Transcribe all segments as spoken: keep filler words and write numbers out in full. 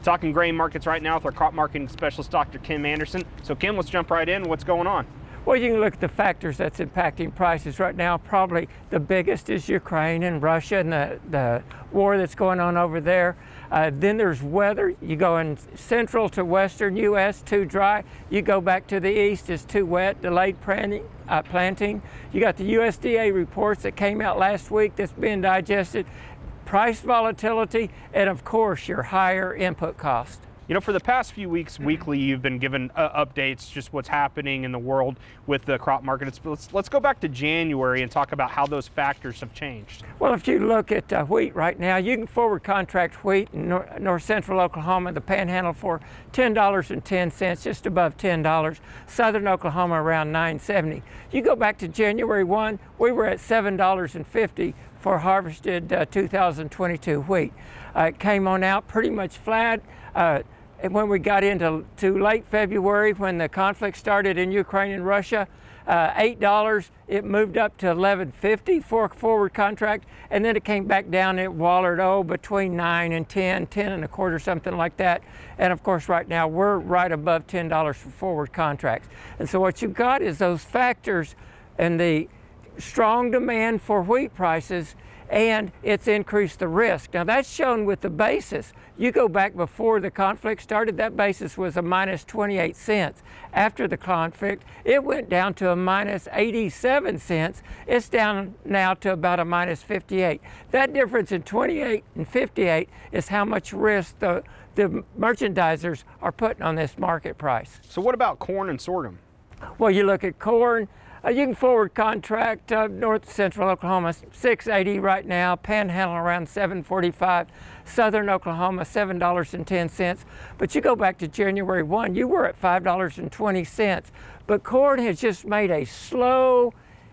Talking grain markets right now with our crop marketing specialist, Doctor Kim Anderson. So Kim, let's jump right in. What's going on? Well, you can look at the factors that's impacting prices right now. Probably the biggest is Ukraine and Russia and the, the war that's going on over there. Uh, then there's weather. You go in central to western U S, too dry. You go back to the east, it's too wet, delayed planting. Uh, planting. You got the U S D A reports that came out last week that's being digested. Price volatility, and of course your higher input cost. You know, for the past few weeks, weekly, you've been given uh, updates, just what's happening in the world with the crop market. It's, let's, let's go back to January and talk about how those factors have changed. Well, if you look at uh, wheat right now, you can forward contract wheat in nor north central Oklahoma, the Panhandle, for ten dollars and ten cents, just above ten dollars. Southern Oklahoma around nine seventy. You go back to January first, we were at seven dollars and fifty cents for harvested uh, two thousand twenty-two wheat. Uh, it came on out pretty much flat. Uh, And when we got into to late February, when the conflict started in Ukraine and Russia, uh, eight dollars, it moved up to eleven fifty for a forward contract, and then it came back down. It wallered, oh, between nine and ten, ten and a quarter, something like that. And of course, right now, we're right above ten dollars for forward contracts. And so what you've got is those factors and the strong demand for wheat prices, and it's increased the risk. Now that's shown with the basis. You go back before the conflict started, that basis was a minus twenty-eight cents. After the conflict, it went down to a minus eighty-seven cents. It's down now to about a minus fifty-eight. That difference in twenty-eight and fifty-eight is how much risk the, the merchandisers are putting on this market price. So what about corn and sorghum? Well, you look at corn, Uh, you can forward contract uh, north central Oklahoma six eighty right now, Panhandle around seven forty-five, southern Oklahoma seven dollars and ten cents. But you go back to January first, you were at five dollars and twenty cents. But corn has just made a slow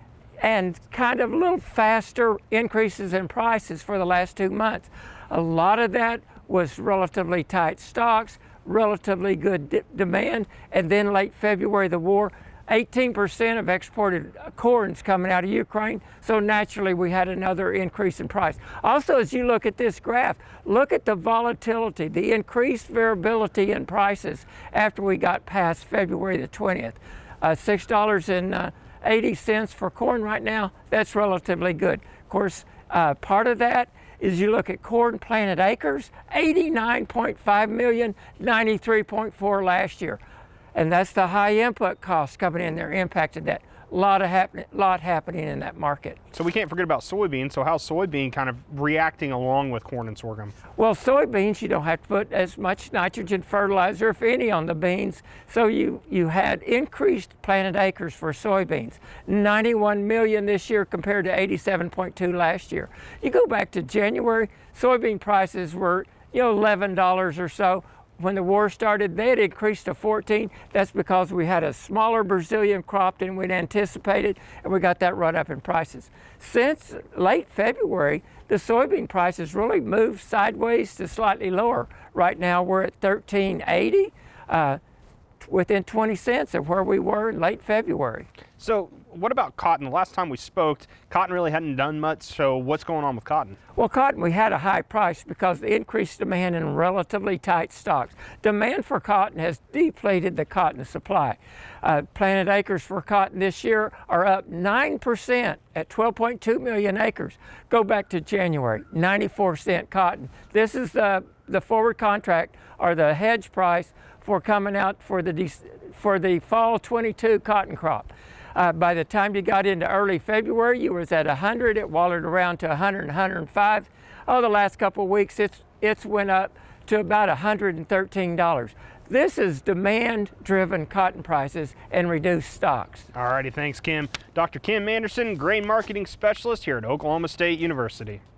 and kind of a little faster increases in prices for the last two months. A lot of that was relatively tight stocks, relatively good de demand, and then late February, the war. eighteen percent of exported corn's coming out of Ukraine, so naturally we had another increase in price. Also, as you look at this graph, look at the volatility, the increased variability in prices after we got past February the twentieth. Uh, six dollars and eighty cents for corn right now, that's relatively good. Of course, uh, part of that is you look at corn planted acres, eighty-nine point five million, ninety-three point four last year. And that's the high input costs coming in there impacted that. A lot of happen lot happening in that market. So we can't forget about soybeans. So how's soybean kind of reacting along with corn and sorghum? Well, soybeans, you don't have to put as much nitrogen fertilizer, if any, on the beans. So you, you had increased planted acres for soybeans. ninety-one million this year compared to eighty-seven point two last year. You go back to January, soybean prices were, you know, eleven dollars or so. When the war started, they had increased to fourteen. That's because we had a smaller Brazilian crop than we'd anticipated, and we got that run up in prices. Since late February, the soybean prices really moved sideways to slightly lower. Right now, we're at thirteen eighty, uh, within twenty cents of where we were in late February. So what about cotton? The last time we spoke, cotton really hadn't done much, so what's going on with cotton? Well, cotton, we had a high price because of the increased demand in relatively tight stocks. Demand for cotton has depleted the cotton supply. Uh, planted acres for cotton this year are up nine percent at twelve point two million acres. Go back to January, ninety-four cent cotton. This is the, the forward contract or the hedge price for coming out for the, for the fall twenty-two cotton crop. Uh, by the time you got into early February, you was at one hundred. It wallered around to one hundred, one hundred five. Oh, the last couple of weeks, it's it's went up to about one hundred thirteen dollars. This is demand-driven cotton prices and reduced stocks. All righty, thanks, Kim. Doctor Kim Anderson, grain marketing specialist here at Oklahoma State University.